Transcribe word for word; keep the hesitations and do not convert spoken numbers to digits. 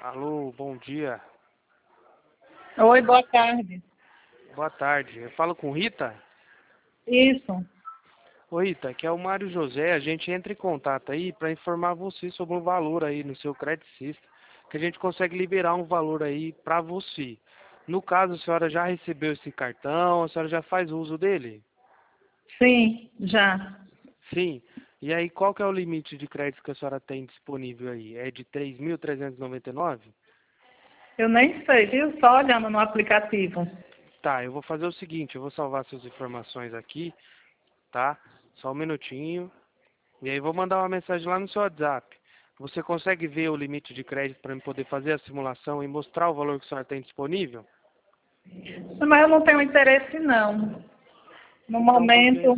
Alô, bom dia. Oi, boa tarde. Boa tarde. Eu falo com Rita? Isso. Oi, Rita, aqui é o Mário José. A gente entra em contato aí para informar você sobre um valor aí no seu Credicista, que a gente consegue liberar um valor aí para você. No caso, a senhora já recebeu esse cartão, a senhora já faz uso dele? Sim, já. Sim. E aí, qual que é o limite de crédito que a senhora tem disponível aí? É de três mil trezentos e noventa e nove? Eu nem sei, viu? Só olhando no aplicativo. Tá, eu vou fazer o seguinte, eu vou salvar suas informações aqui, tá? Só um minutinho. E aí vou mandar uma mensagem lá no seu WhatsApp. Você consegue ver o limite de crédito para eu poder fazer a simulação e mostrar o valor que a senhora tem disponível? Mas eu não tenho interesse, não. No Então, momento, porque